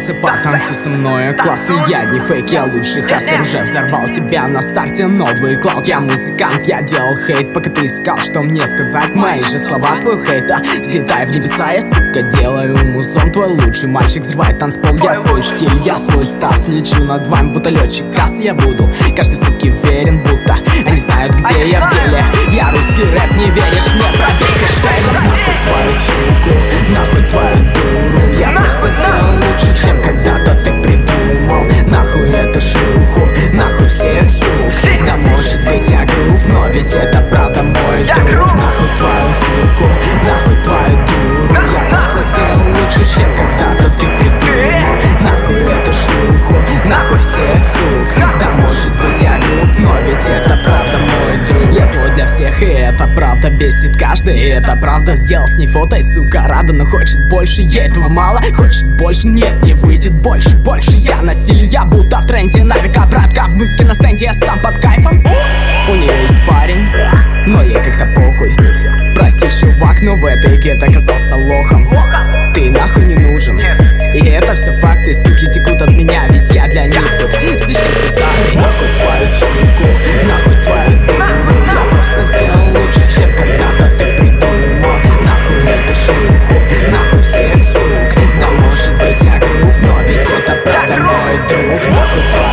танцы, потанцуй со мной. Классный я, не фейк, я лучший хастер. Уже взорвал тебя на старте новый клауд. Я музыкант, я делал хейт, пока ты искал, что мне сказать. Мои же слова, твой хейта взлетай в небеса. Я, сука, делаю музон. Твой лучший мальчик взрывает танцпол. Я свой стиль, я свой стас. Лечу над вами, будто летчик касс. Я буду каждой суке верен, будто они знают, где я в деле. Я русский рэп, не веришь мне, пробей хэштег. Нахуй твою суку, нахуй твою дуру. Я просто сделал лучше, чем когда-то ты придумал. Нахуй эту шлюху, нахуй всех сук. Да может быть я груб, но ведь это правда мой друг. Нахуй твою суку, нахуй твою дуру. Я просто сделал лучше, чем когда-то ты придумал. Нахуй эту шлюху, нахуй всех сук. Да может быть я груб, но ведь это правда мой друг. Я злой для всех, и это правда бесит каждый. И это правда, сделал с ней фото, и сука рада, но хочет больше. Ей этого мало, хочет больше, нет, не выйдет больше. Я на стиле, я будто в тренде. Навика, братка, в музыке на стенде, я сам под кайфом. У нее есть парень, но ей как-то похуй. Прости, чувак, но в этой игре ты оказался лохом. Ты нахуй не нужен. И это все факты, суки текут от меня, ведь я для них тут слишком пиздатый. Нахуй твою суку, нахуй твою дуру. Я просто сделал лучше, чем когда-то ты придумал. Нахуй эту шлюху, нахуй всех сук. Да может быть я груб, но ведь это правда мой друг. Нахуй